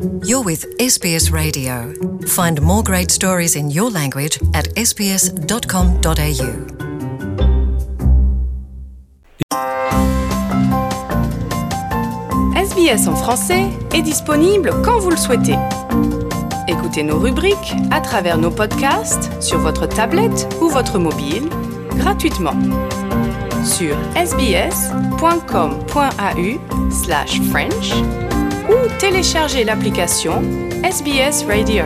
You're with SBS Radio. Find more great stories in your language at sbs.com.au. SBS en français est disponible quand vous le souhaitez. Écoutez nos rubriques à travers nos podcasts sur votre tablette ou votre mobile, gratuitement. Sur sbs.com.au/French ou téléchargez l'application SBS Radio.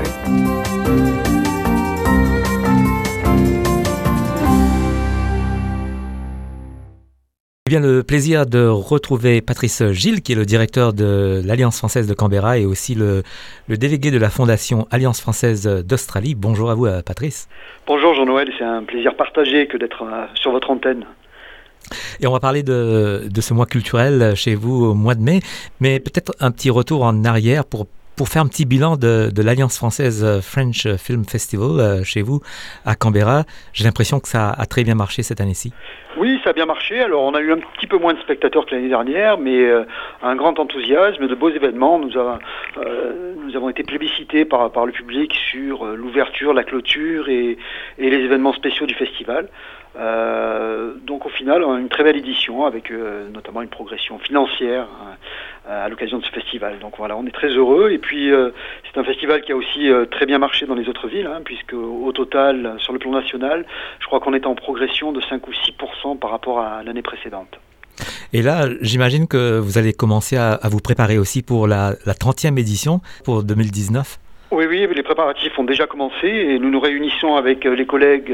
J'ai bien le plaisir de retrouver Patrice Gilles, qui est le directeur de l'Alliance française de Canberra et aussi le délégué de la Fondation Alliance française d'Australie. Bonjour à vous, Patrice. Bonjour Jean-Noël, c'est un plaisir partagé que d'être sur votre antenne. Et on va parler de ce mois culturel chez vous au mois de mai, mais peut-être un petit retour en arrière pour faire un petit bilan de l'Alliance française French Film Festival chez vous à Canberra. J'ai l'impression que ça a très bien marché cette année-ci. Oui, ça a bien marché. Alors, on a eu un petit peu moins de spectateurs que l'année dernière, mais un grand enthousiasme, de beaux événements. Nous avons été plébiscités par le public sur l'ouverture, la clôture et les événements spéciaux du festival. Donc au final, on a une très belle édition avec notamment une progression financière à l'occasion de ce festival. Donc voilà, on est très heureux. Et puis c'est un festival qui a aussi très bien marché dans les autres villes, puisque au total, sur le plan national, je crois qu'on est en progression de 5 ou 6% par rapport à l'année précédente. Et là, j'imagine que vous allez commencer à vous préparer aussi pour la 30e édition pour 2019. Oui, les préparatifs ont déjà commencé et nous nous réunissons avec les collègues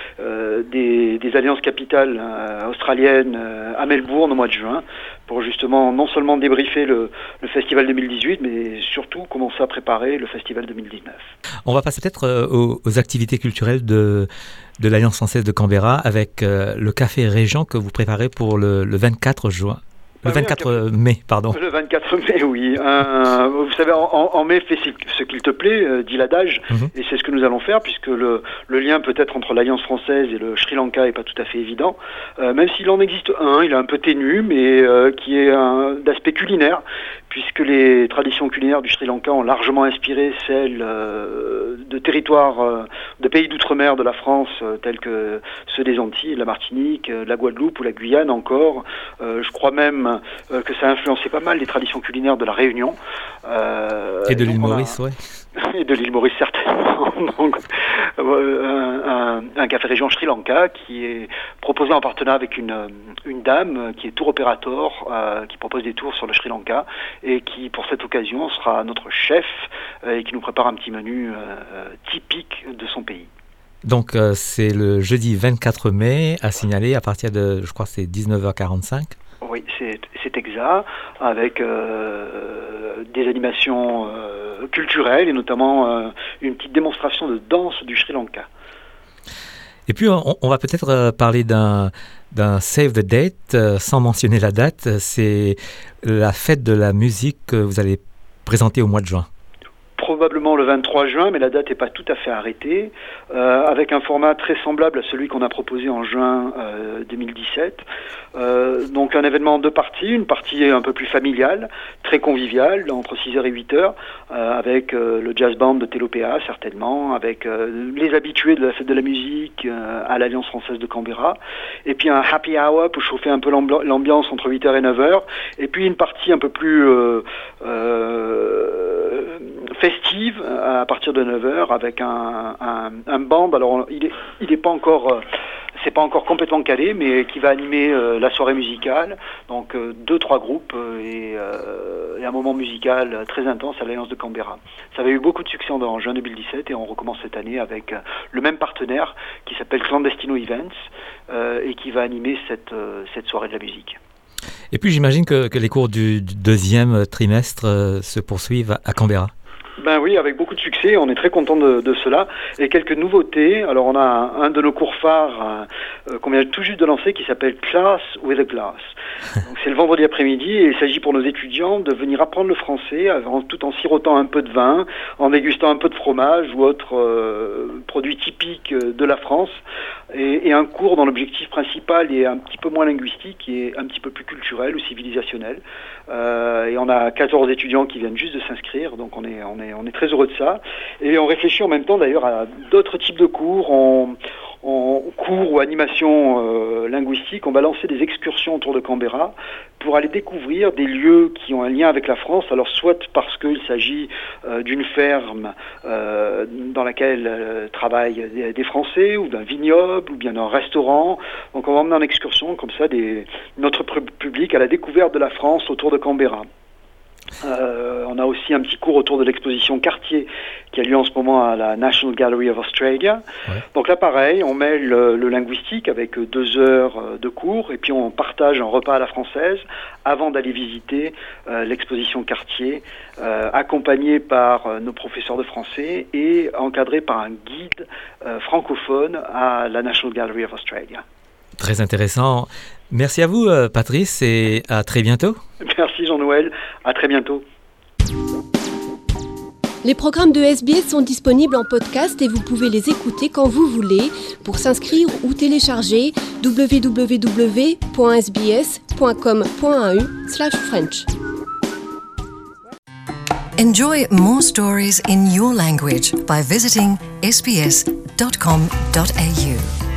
des alliances capitales australiennes à Melbourne au mois de juin pour justement non seulement débriefer le festival 2018, mais surtout commencer à préparer le festival 2019. On va passer peut-être aux activités culturelles de l'Alliance française de Canberra avec le Café Régent que vous préparez pour le 24 juin. Le 24 mai, pardon. Le 24 mai, oui. Vous savez, en mai, fais ce qu'il te plaît, dit l'adage, et c'est ce que nous allons faire, puisque le lien peut-être entre l'Alliance française et le Sri Lanka n'est pas tout à fait évident, même s'il en existe un, il est un peu ténu, mais qui est d'aspect culinaire, puisque les traditions culinaires du Sri Lanka ont largement inspiré celles de territoires, de pays d'outre-mer de la France, tels que ceux des Antilles, la Martinique, la Guadeloupe ou la Guyane encore. Je crois même que ça a influencé pas mal les traditions culinaires de la Réunion. Et de l'île Maurice, oui. Et de l'île Maurice, certainement. Donc, un café région Sri Lanka qui est proposé en partenariat avec une dame qui est tour opérateur, qui propose des tours sur le Sri Lanka et qui, pour cette occasion, sera notre chef et qui nous prépare un petit menu typique de son pays. Donc, c'est le jeudi 24 mai, à signaler à partir de, je crois, c'est 19h45. Oui, c'est exact, avec des animations culturelles et notamment une petite démonstration de danse du Sri Lanka. Et puis, on va peut-être parler d'un Save the Date, sans mentionner la date. C'est la fête de la musique que vous allez présenter au mois de juin. Probablement le 23 juin, mais la date n'est pas tout à fait arrêtée, avec un format très semblable à celui qu'on a proposé en juin 2017. Donc un événement en deux parties, une partie un peu plus familiale, très conviviale, entre 6h et 8h, avec le jazz band de Telopea certainement, avec les habitués de la fête de la musique à l'Alliance française de Canberra, et puis un happy hour pour chauffer un peu l'ambiance entre 8h et 9h, et puis une partie un peu plus festive à partir de 9h avec un band. Alors il est pas encore c'est pas encore complètement calé, mais qui va animer la soirée musicale. Donc 2-3 groupes et un moment musical très intense à l'Alliance de Canberra. Ça avait eu beaucoup de succès en juin 2017 et on recommence cette année avec le même partenaire qui s'appelle Clandestino Events et qui va animer cette soirée de la musique. Et puis j'imagine que les cours du deuxième trimestre se poursuivent à Canberra. Ben oui, Oui, avec beaucoup de succès, on est très content de cela. Et quelques nouveautés. Alors on a un de nos cours phares qu'on vient tout juste de lancer qui s'appelle Class with a Glass. Donc, c'est le vendredi après-midi et il s'agit pour nos étudiants de venir apprendre le français tout en sirotant un peu de vin, en dégustant un peu de fromage ou autre produit typique de la France. Et un cours dont l'objectif principal est un petit peu moins linguistique et un petit peu plus culturel ou civilisationnel. Et on a 14 étudiants qui viennent juste de s'inscrire, donc on est très heureux de ça. Et on réfléchit en même temps d'ailleurs à d'autres types de cours. En cours ou animation linguistique, on va lancer des excursions autour de Canberra pour aller découvrir des lieux qui ont un lien avec la France, alors soit parce qu'il s'agit d'une ferme dans laquelle travaillent des Français, ou d'un vignoble, ou bien d'un restaurant. Donc on va emmener en excursion comme ça notre public à la découverte de la France autour de Canberra. On a aussi un petit cours autour de l'exposition Cartier qui a lieu en ce moment à la National Gallery of Australia. Ouais. Donc là pareil, on mêle le linguistique avec 2 heures de cours et puis on partage un repas à la française avant d'aller visiter l'exposition Cartier, accompagné par nos professeurs de français et encadré par un guide francophone à la National Gallery of Australia. Très intéressant. Merci à vous, Patrice, et à très bientôt. Merci, Jean-Noël. À très bientôt. Les programmes de SBS sont disponibles en podcast et vous pouvez les écouter quand vous voulez. Pour s'inscrire ou télécharger, www.sbs.com.au/French. Enjoy more stories in your language by visiting sbs.com.au.